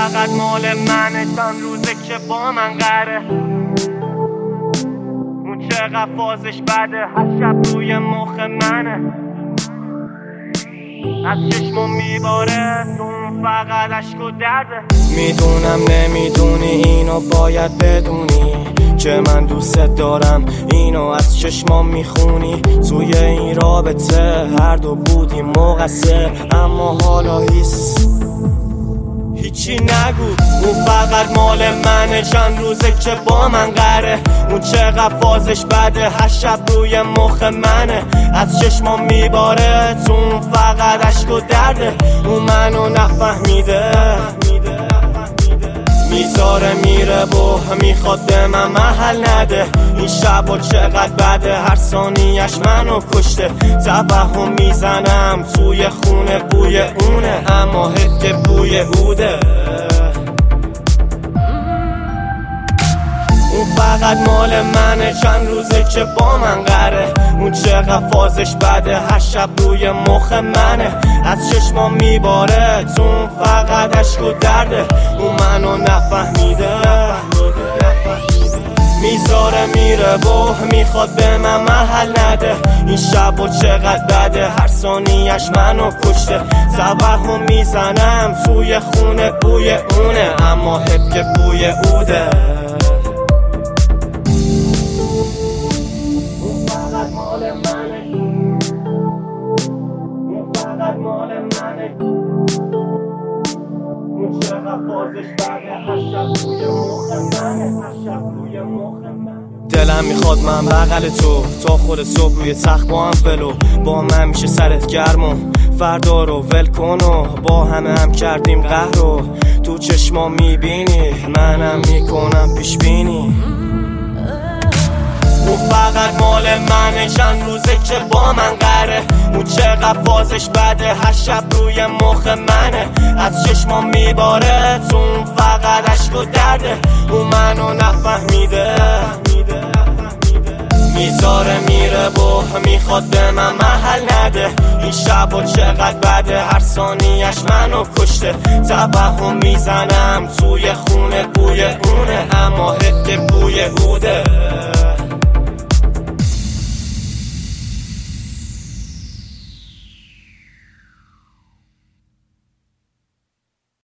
فقط مال منه، چند روزه که با من قره. اون چقدر فازش بده، هر شب روی مخ منه. از چشمم میباره اون فقط عشق و درده. میدونم نمیدونی اینو باید بدونی که من دوست دارم، اینو از چشمام میخونی. توی این رابطه هر دو بودیم مقصر، اما حالا هیچی نگو. اون فقط مال منه، چند روزه که با من قره. اون چقدر فازش بده، هر شب روی مخ منه. از چشمام میباره تو اون فقط عشق و درده. اون منو نفهمیده، میذاره میره و میخواد به من محل نده. این شبا چقدر بده، هر ثانیش منو کشته. توهم میزنم توی خونه بوی اونه، اما حس که بوی اوده. اون فقط مال منه، چند روزه که با من قره. اون چقدر فازش بده، هر شب روی مخ منه. از چشمام میباره تو اون فقط عشق و درده. اون منو نفهمیده، میذاره میره و میخواد به من محل نده. این شبا چقدر بده، هر ثانیش منو کشته. توهم میزنم توی خونه بوی اونه، اما حس که بوی اوده. دلم میخواد من بغل تو تا خود صبح روی تخت با هم فلو. با من میشه سرت گرم و فردا رو ول کن و با همه هم کردیم قهر رو. تو چشما میبینی منم میکنم پیش بینی. اون فقط مال منه، چند روزه که با من قره. اون چقدر فازش بده، هر شب روی مخ منه. از چشمام میباره تو اون فقط عشق و درده. اون منو نفهمیده، میذاره میره و میخواد به من محل نده. این شبا چقدر بده، هر ثانیش منو کشته. توهم میزنم توی خونه بوی اونه، اما حس که بوی اوده.